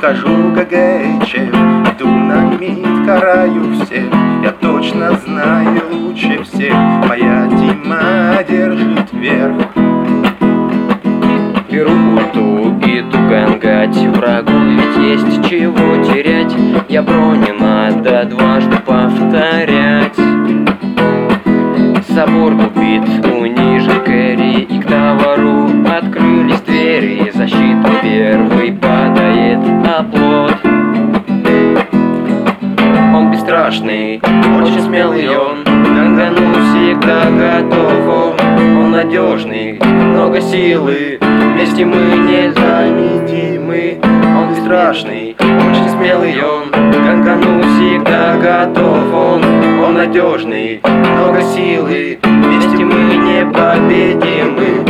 Скажу ГГЧ, иду на МИД, караю всех. Я точно знаю лучше всех, моя Дима держит верх. Беру ульту, иду гангать, врагу ведь есть чего терять. Я бро не надо дважды повторять. Собор убит, унижен кэрри, и к товару открылись двери. Защиту первый падает оплот. Он бесстрашный, очень смелый он, гангану всегда готов. Он надежный, много силы, вместе мы незаменимы. Он бесстрашный, очень смелый он, гангану всегда готов. Он надежный, много силы, вместе мы непобедимы.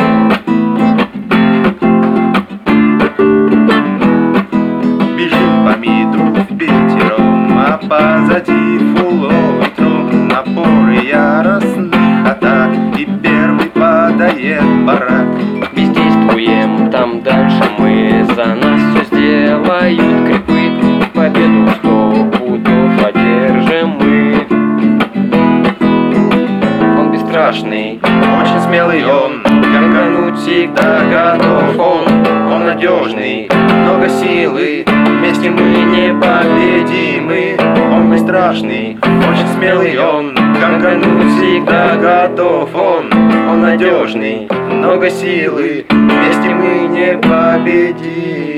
Бежим по МИДу впятером, а позади фуловый трон. Напоры яростных атак, и первый падает барак. Бездействуем, там дальше мы, за нас все сделают крипы. Победу 100 пудов одержим мы. Он бесстрашный, Очень смелый он, гангануть всегда готов. он надежный, много силы, вместе мы непобедимы. Он бесстрашный, очень смелый он, гангану всегда готов. Он надежный, много силы, вместе мы непобедимы.